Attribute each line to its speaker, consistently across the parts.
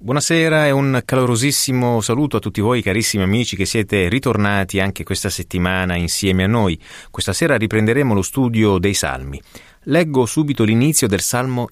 Speaker 1: Buonasera e un calorosissimo saluto a tutti voi carissimi amici che siete ritornati anche questa settimana insieme a noi. Questa sera riprenderemo lo studio dei Salmi. Leggo subito l'inizio del Salmo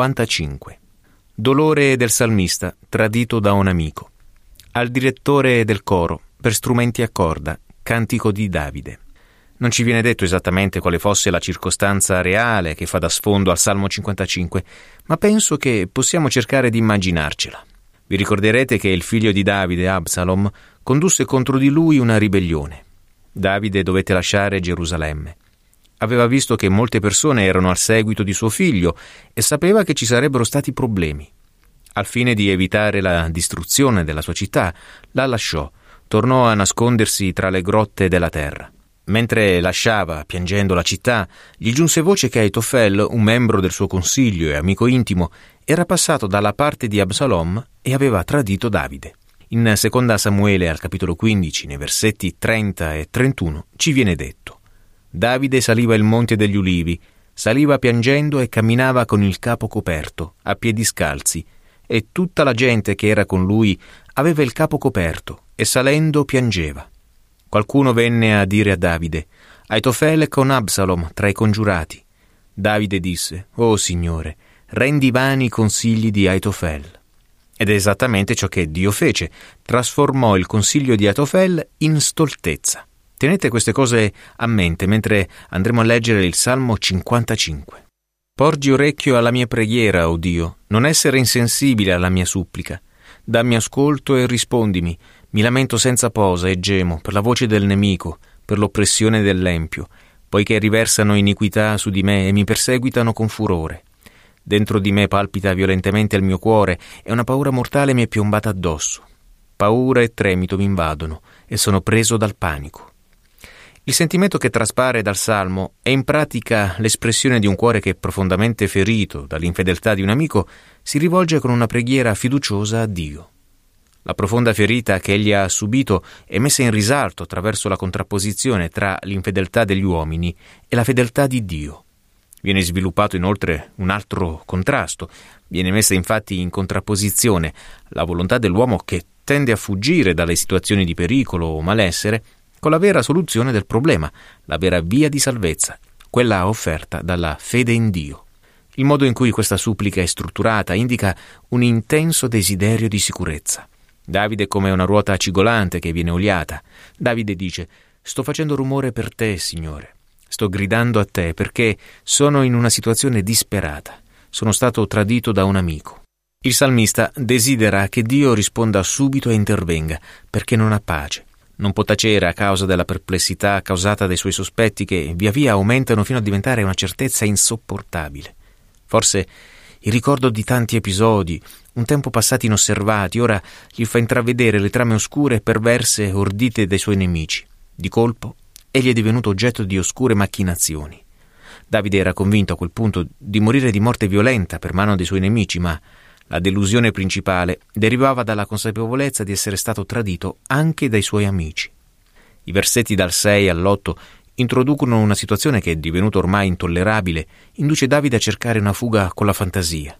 Speaker 1: 55. Dolore del salmista, tradito da un amico. Al direttore del coro, per strumenti a corda, cantico di Davide. Non ci viene detto esattamente quale fosse la circostanza reale che fa da sfondo al Salmo 55, ma penso che possiamo cercare di immaginarcela. Vi ricorderete che il figlio di Davide, Absalom, condusse contro di lui una ribellione. Davide dovette lasciare Gerusalemme. Aveva visto che molte persone erano al seguito di suo figlio e sapeva che ci sarebbero stati problemi. Al fine di evitare la distruzione della sua città, la lasciò, tornò a nascondersi tra le grotte della terra. Mentre lasciava, piangendo la città, gli giunse voce che Aitofel, un membro del suo consiglio e amico intimo, era passato dalla parte di Absalom e aveva tradito Davide. In 2 Samuele, al capitolo 15, nei versetti 30 e 31, ci viene detto: Davide saliva il monte degli ulivi, saliva piangendo e camminava con il capo coperto, a piedi scalzi, e tutta la gente che era con lui aveva il capo coperto e salendo piangeva. Qualcuno venne a dire a Davide: Aitofel è con Absalom tra i congiurati. Davide disse: «Oh Signore, rendi vani i consigli di Aitofel». Ed è esattamente ciò che Dio fece: trasformò il consiglio di Aitofel in stoltezza. Tenete queste cose a mente mentre andremo a leggere il Salmo 55. Porgi orecchio alla mia preghiera, o Dio, non essere insensibile alla mia supplica. Dammi ascolto e rispondimi. Mi lamento senza posa e gemo per la voce del nemico, per l'oppressione dell'empio, poiché riversano iniquità su di me e mi perseguitano con furore. Dentro di me palpita violentemente il mio cuore e una paura mortale mi è piombata addosso. Paura e tremito mi invadono e sono preso dal panico. Il sentimento che traspare dal Salmo è in pratica l'espressione di un cuore che, profondamente ferito dall'infedeltà di un amico, si rivolge con una preghiera fiduciosa a Dio. La profonda ferita che egli ha subito è messa in risalto attraverso la contrapposizione tra l'infedeltà degli uomini e la fedeltà di Dio. Viene sviluppato inoltre un altro contrasto. Viene messa infatti in contrapposizione la volontà dell'uomo che tende a fuggire dalle situazioni di pericolo o malessere con la vera soluzione del problema, la vera via di salvezza, quella offerta dalla fede in Dio. Il modo in cui questa supplica è strutturata indica un intenso desiderio di sicurezza. Davide è come una ruota cigolante che viene oliata. Davide dice: «Sto facendo rumore per te, Signore. Sto gridando a te perché sono in una situazione disperata. Sono stato tradito da un amico». Il salmista desidera che Dio risponda subito e intervenga, perché non ha pace. Non può tacere a causa della perplessità causata dai suoi sospetti che via via aumentano fino a diventare una certezza insopportabile. Forse il ricordo di tanti episodi, un tempo passati inosservati, ora gli fa intravedere le trame oscure e perverse ordite dai suoi nemici. Di colpo, egli è divenuto oggetto di oscure macchinazioni. Davide era convinto a quel punto di morire di morte violenta per mano dei suoi nemici, ma la delusione principale derivava dalla consapevolezza di essere stato tradito anche dai suoi amici. I versetti dal 6 all'8 introducono una situazione che, divenuta ormai intollerabile, induce Davide a cercare una fuga con la fantasia.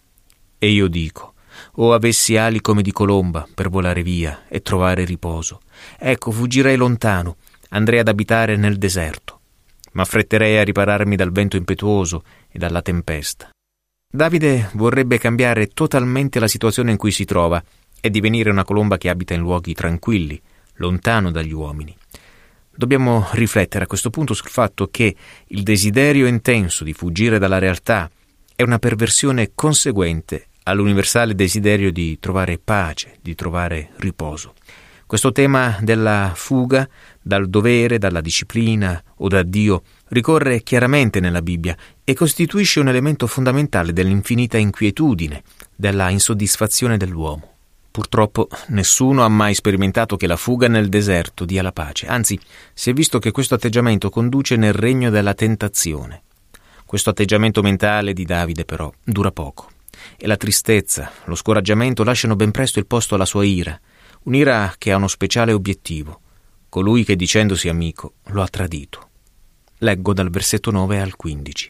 Speaker 1: E io dico: «Oh, avessi ali come di colomba per volare via e trovare riposo. Ecco, fuggirei lontano, andrei ad abitare nel deserto. M'affretterei a ripararmi dal vento impetuoso e dalla tempesta». Davide vorrebbe cambiare totalmente la situazione in cui si trova e divenire una colomba che abita in luoghi tranquilli, lontano dagli uomini. Dobbiamo riflettere a questo punto sul fatto che il desiderio intenso di fuggire dalla realtà è una perversione conseguente all'universale desiderio di trovare pace, di trovare riposo. Questo tema della fuga dal dovere, dalla disciplina o da Dio ricorre chiaramente nella Bibbia e costituisce un elemento fondamentale dell'infinita inquietudine, della insoddisfazione dell'uomo. Purtroppo nessuno ha mai sperimentato che la fuga nel deserto dia la pace, anzi si è visto che questo atteggiamento conduce nel regno della tentazione. Questo atteggiamento mentale di Davide però dura poco e la tristezza, lo scoraggiamento lasciano ben presto il posto alla sua ira, un'ira che ha uno speciale obiettivo: colui che dicendosi amico lo ha tradito. Leggo dal versetto 9 al 15.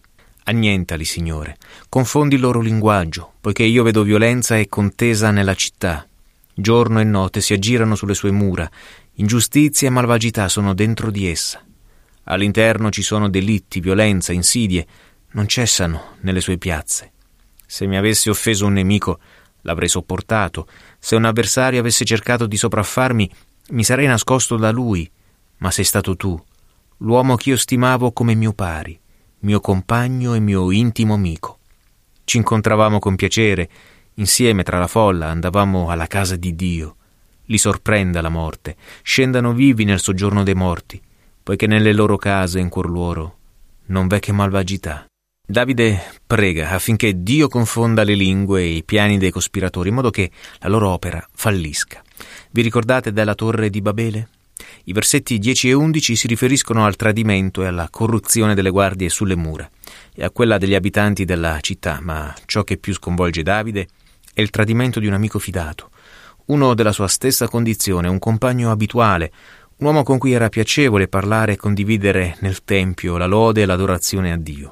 Speaker 1: Annientali, Signore, confondi il loro linguaggio, poiché io vedo violenza e contesa nella città. Giorno e notte si aggirano sulle sue mura, ingiustizia e malvagità sono dentro di essa. All'interno ci sono delitti, violenza, insidie, non cessano nelle sue piazze. Se mi avesse offeso un nemico, l'avrei sopportato. Se un avversario avesse cercato di sopraffarmi, mi sarei nascosto da lui. Ma sei stato tu, l'uomo che io stimavo come mio pari, mio compagno e mio intimo amico. Ci incontravamo con piacere, insieme tra la folla andavamo alla casa di Dio. Li sorprenda la morte, scendano vivi nel soggiorno dei morti, poiché nelle loro case in cuor loro non v'è che malvagità. Davide prega affinché Dio confonda le lingue e i piani dei cospiratori, in modo che la loro opera fallisca. Vi ricordate della Torre di Babele? I versetti 10 e 11 si riferiscono al tradimento e alla corruzione delle guardie sulle mura e a quella degli abitanti della città, ma ciò che più sconvolge Davide è il tradimento di un amico fidato, uno della sua stessa condizione, un compagno abituale, un uomo con cui era piacevole parlare e condividere nel tempio la lode e l'adorazione a Dio.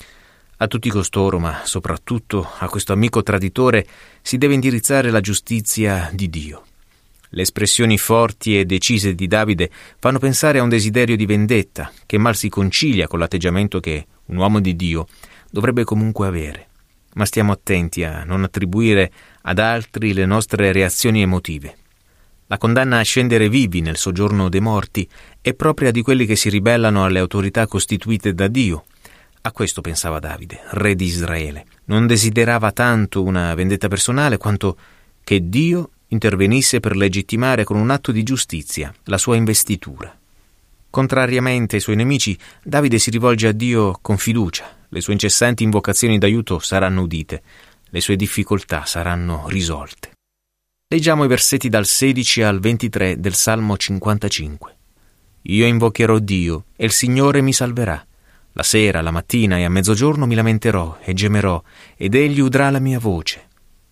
Speaker 1: A tutti costoro, ma soprattutto a questo amico traditore, si deve indirizzare la giustizia di Dio. Le espressioni forti e decise di Davide fanno pensare a un desiderio di vendetta che mal si concilia con l'atteggiamento che un uomo di Dio dovrebbe comunque avere. Ma stiamo attenti a non attribuire ad altri le nostre reazioni emotive. La condanna a scendere vivi nel soggiorno dei morti è propria di quelli che si ribellano alle autorità costituite da Dio. A questo pensava Davide, re di Israele. Non desiderava tanto una vendetta personale quanto che Dio intervenisse per legittimare con un atto di giustizia la sua investitura. Contrariamente ai suoi nemici, Davide si rivolge a Dio con fiducia. Le sue incessanti invocazioni d'aiuto saranno udite, le sue difficoltà saranno risolte. Leggiamo i versetti dal 16 al 23 del Salmo 55. Io invocherò Dio e il Signore mi salverà. La sera, la mattina e a mezzogiorno mi lamenterò e gemerò, ed egli udrà la mia voce.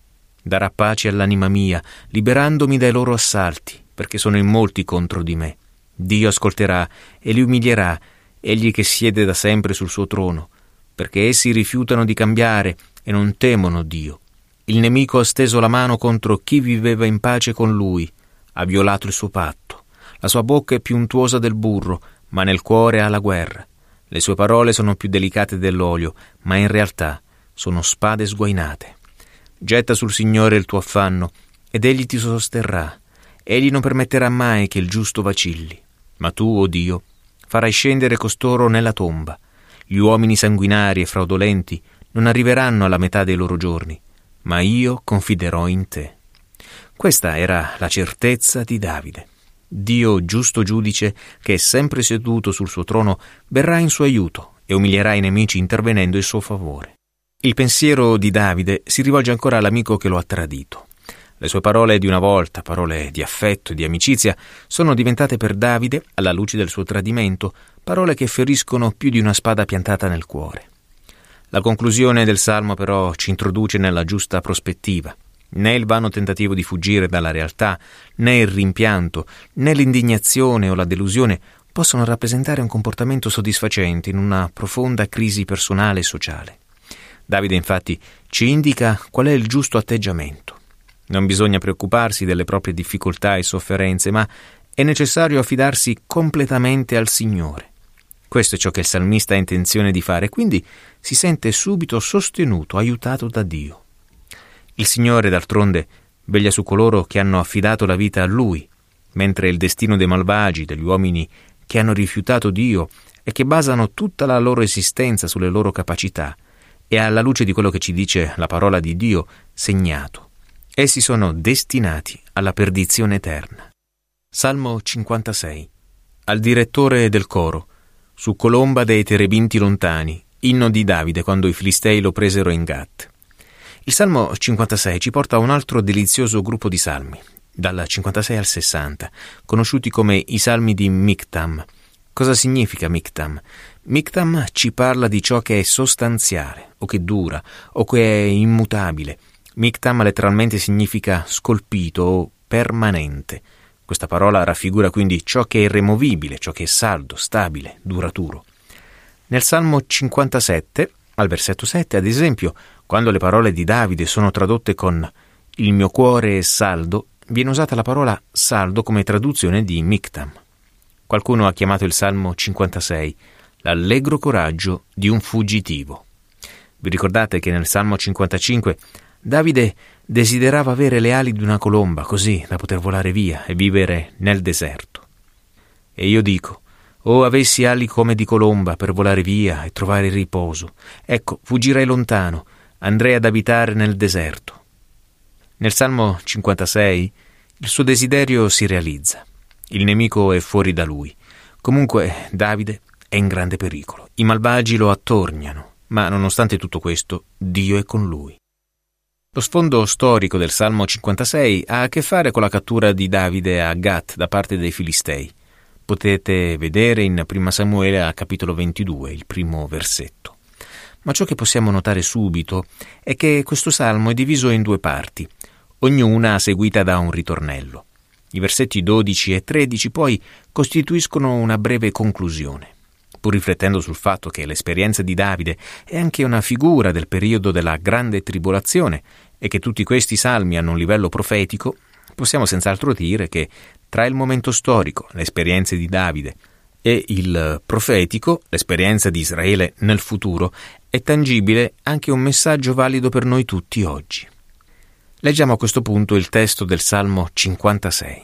Speaker 1: Darà pace all'anima mia, liberandomi dai loro assalti, perché sono in molti contro di me. Dio ascolterà e li umilierà, egli che siede da sempre sul suo trono, perché essi rifiutano di cambiare e non temono Dio. Il nemico ha steso la mano contro chi viveva in pace con lui, ha violato il suo patto. La sua bocca è più untuosa del burro, ma nel cuore ha la guerra. Le sue parole sono più delicate dell'olio, ma in realtà sono spade sguainate. Getta sul Signore il tuo affanno, ed egli ti sosterrà. Egli non permetterà mai che il giusto vacilli. Ma tu, o Dio, farai scendere costoro nella tomba. Gli uomini sanguinari e fraudolenti non arriveranno alla metà dei loro giorni, ma io confiderò in te. Questa era la certezza di Davide. Dio, giusto giudice, che è sempre seduto sul suo trono, verrà in suo aiuto e umilierà i nemici intervenendo in suo favore. Il pensiero di Davide si rivolge ancora all'amico che lo ha tradito. Le sue parole di una volta, parole di affetto e di amicizia, sono diventate per Davide, alla luce del suo tradimento, parole che feriscono più di una spada piantata nel cuore. La conclusione del Salmo però ci introduce nella giusta prospettiva. Né il vano tentativo di fuggire dalla realtà, né il rimpianto, né l'indignazione o la delusione possono rappresentare un comportamento soddisfacente in una profonda crisi personale e sociale. Davide infatti ci indica qual è il giusto atteggiamento. Non bisogna preoccuparsi delle proprie difficoltà e sofferenze, ma è necessario affidarsi completamente al Signore. Questo è ciò che il salmista ha intenzione di fare, quindi si sente subito sostenuto, aiutato da Dio. Il Signore, d'altronde, veglia su coloro che hanno affidato la vita a Lui, mentre il destino dei malvagi, degli uomini che hanno rifiutato Dio e che basano tutta la loro esistenza sulle loro capacità, è alla luce di quello che ci dice la parola di Dio segnato. Essi sono destinati alla perdizione eterna. Salmo 56. Al direttore del coro, su colomba dei terebinti lontani, inno di Davide quando i Filistei lo presero in Gat. Il Salmo 56 ci porta a un altro delizioso gruppo di salmi, dal 56 al 60, conosciuti come i salmi di Mictam. Cosa significa Mictam? Mictam ci parla di ciò che è sostanziale, o che dura, o che è immutabile. Mictam letteralmente significa scolpito o permanente. Questa parola raffigura quindi ciò che è irremovibile, ciò che è saldo, stabile, duraturo. Nel Salmo 57 Al versetto 7, ad esempio, quando le parole di Davide sono tradotte con «il mio cuore è saldo», viene usata la parola saldo come traduzione di Miktam. Qualcuno ha chiamato il Salmo 56 l'allegro coraggio di un fuggitivo. Vi ricordate che nel Salmo 55 Davide desiderava avere le ali di una colomba, così da poter volare via e vivere nel deserto. E io dico, «Oh, avessi ali come di colomba per volare via e trovare riposo. Ecco, fuggirei lontano, andrei ad abitare nel deserto». Nel Salmo 56 il suo desiderio si realizza. Il nemico è fuori da lui. Comunque Davide è in grande pericolo. I malvagi lo attorniano, ma nonostante tutto questo, Dio è con lui. Lo sfondo storico del Salmo 56 ha a che fare con la cattura di Davide a Gat da parte dei Filistei. Potete vedere in 1 Samuele a capitolo 22, il primo versetto. Ma ciò che possiamo notare subito è che questo salmo è diviso in due parti, ognuna seguita da un ritornello. I versetti 12 e 13 poi costituiscono una breve conclusione. Pur riflettendo sul fatto che l'esperienza di Davide è anche una figura del periodo della grande tribolazione e che tutti questi salmi hanno un livello profetico, possiamo senz'altro dire che tra il momento storico, le esperienze di Davide, e il profetico, l'esperienza di Israele nel futuro, è tangibile anche un messaggio valido per noi tutti oggi. Leggiamo a questo punto il testo del Salmo 56.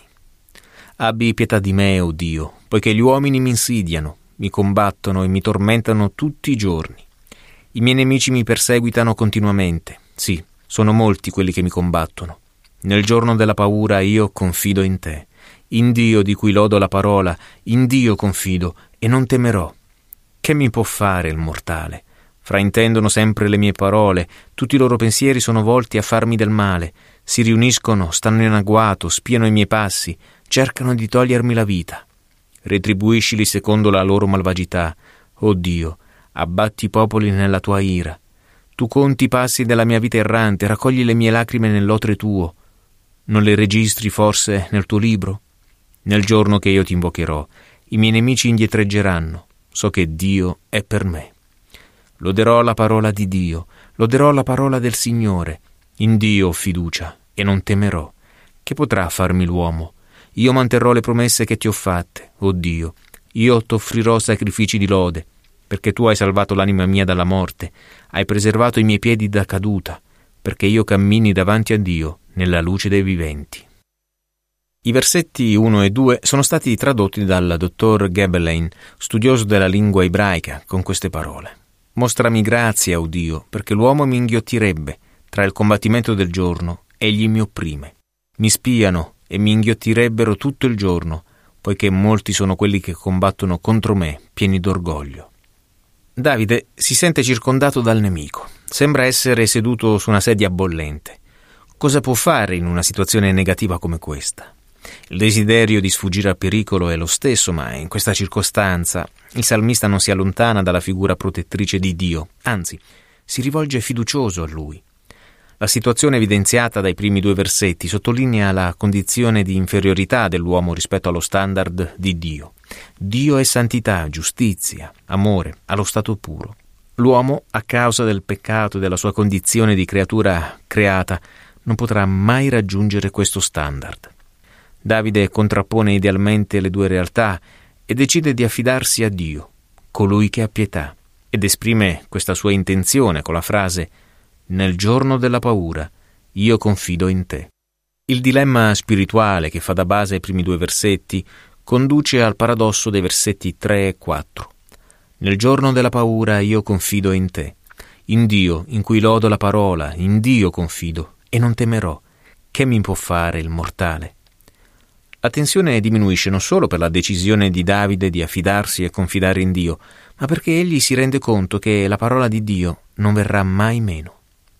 Speaker 1: Abbi pietà di me, o Dio, poiché gli uomini mi insidiano, mi combattono e mi tormentano tutti i giorni. I miei nemici mi perseguitano continuamente. Sì, sono molti quelli che mi combattono. Nel giorno della paura io confido in te. In Dio di cui lodo la parola, in Dio confido e non temerò. Che mi può fare il mortale? Fraintendono sempre le mie parole, tutti i loro pensieri sono volti a farmi del male, si riuniscono, stanno in agguato, spiano i miei passi, cercano di togliermi la vita. Retribuiscili secondo la loro malvagità. O Dio, abbatti i popoli nella tua ira. Tu conti i passi della mia vita errante, raccogli le mie lacrime nell'otre tuo. Non le registri forse nel tuo libro? Nel giorno che io ti invocherò, i miei nemici indietreggeranno. So che Dio è per me. Loderò la parola di Dio, loderò la parola del Signore. In Dio ho fiducia e non temerò. Che potrà farmi l'uomo? Io manterrò le promesse che ti ho fatte, o Dio. Io t'offrirò sacrifici di lode, perché tu hai salvato l'anima mia dalla morte, hai preservato i miei piedi da caduta, perché io cammini davanti a Dio nella luce dei viventi. I versetti 1 e 2 sono stati tradotti dal dottor Gebelein, studioso della lingua ebraica, con queste parole. Mostrami grazia, o Dio, perché l'uomo mi inghiottirebbe. Tra il combattimento del giorno, egli mi opprime. Mi spiano e mi inghiottirebbero tutto il giorno, poiché molti sono quelli che combattono contro me, pieni d'orgoglio. Davide si sente circondato dal nemico. Sembra essere seduto su una sedia bollente. Cosa può fare in una situazione negativa come questa? Il desiderio di sfuggire al pericolo è lo stesso, ma in questa circostanza il salmista non si allontana dalla figura protettrice di Dio, anzi, si rivolge fiducioso a Lui. La situazione evidenziata dai primi due versetti sottolinea la condizione di inferiorità dell'uomo rispetto allo standard di Dio. Dio è santità, giustizia, amore, allo stato puro. L'uomo, a causa del peccato e della sua condizione di creatura creata, non potrà mai raggiungere questo standard. Davide contrappone idealmente le due realtà e decide di affidarsi a Dio, colui che ha pietà, ed esprime questa sua intenzione con la frase «Nel giorno della paura, io confido in te». Il dilemma spirituale che fa da base ai primi due versetti conduce al paradosso dei versetti 3 e 4. Nel giorno della paura io confido in te. In Dio, in cui lodo la parola, in Dio confido e non temerò. Che mi può fare il mortale? La tensione diminuisce non solo per la decisione di Davide di affidarsi e confidare in Dio, ma perché egli si rende conto che la parola di Dio non verrà mai meno.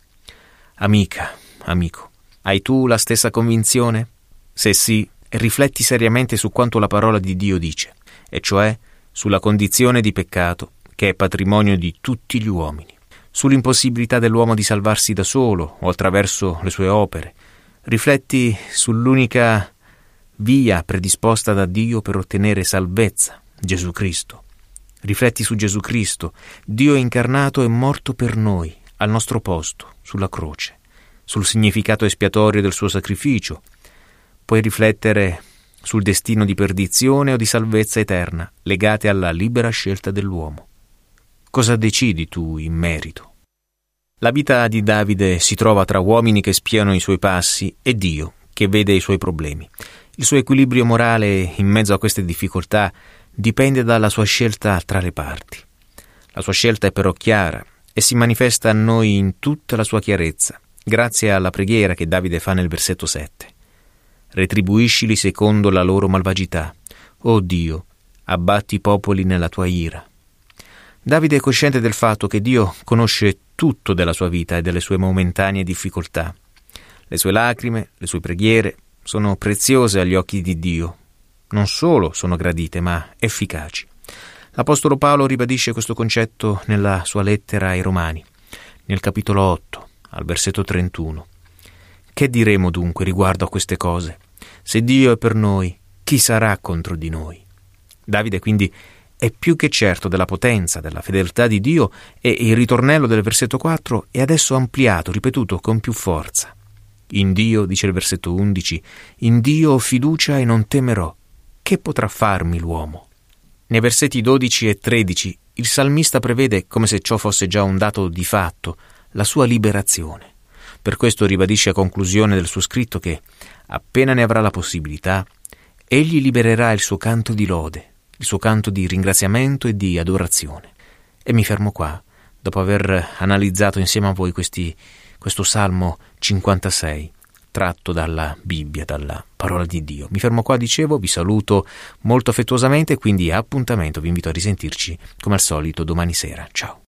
Speaker 1: Amica, amico, hai tu la stessa convinzione? Se sì, rifletti seriamente su quanto la parola di Dio dice, e cioè sulla condizione di peccato che è patrimonio di tutti gli uomini, sull'impossibilità dell'uomo di salvarsi da solo o attraverso le sue opere. Rifletti sull'unica via predisposta da Dio per ottenere salvezza, Gesù Cristo. Rifletti su Gesù Cristo, Dio incarnato e morto per noi, al nostro posto, sulla croce, sul significato espiatorio del suo sacrificio. Puoi riflettere sul destino di perdizione o di salvezza eterna, legate alla libera scelta dell'uomo. Cosa decidi tu in merito? La vita di Davide si trova tra uomini che spiano i suoi passi e Dio che vede i suoi problemi. Il suo equilibrio morale in mezzo a queste difficoltà dipende dalla sua scelta tra le parti. La sua scelta è però chiara e si manifesta a noi in tutta la sua chiarezza, grazie alla preghiera che Davide fa nel versetto 7. Retribuiscili secondo la loro malvagità. O Dio, abbatti i popoli nella tua ira. Davide è cosciente del fatto che Dio conosce tutto della sua vita e delle sue momentanee difficoltà. Le sue lacrime, le sue preghiere sono preziose agli occhi di Dio. Non solo sono gradite, ma efficaci. L'Apostolo Paolo ribadisce questo concetto nella sua lettera ai Romani, nel capitolo 8, al versetto 31. Che diremo dunque riguardo a queste cose? Se Dio è per noi, chi sarà contro di noi? Davide quindi è più che certo della potenza, della fedeltà di Dio, e il ritornello del versetto 4 è adesso ampliato, ripetuto con più forza. In Dio, dice il versetto 11, in Dio ho fiducia e non temerò. Che potrà farmi l'uomo? Nei versetti 12 e 13 il salmista prevede, come se ciò fosse già un dato di fatto, la sua liberazione. Per questo ribadisce a conclusione del suo scritto che, appena ne avrà la possibilità, egli libererà il suo canto di lode, il suo canto di ringraziamento e di adorazione. E mi fermo qua, dopo aver analizzato insieme a voi questo Salmo 56, tratto dalla Bibbia, dalla parola di Dio. Mi fermo qua, dicevo, vi saluto molto affettuosamente, quindi appuntamento, vi invito a risentirci come al solito domani sera. Ciao.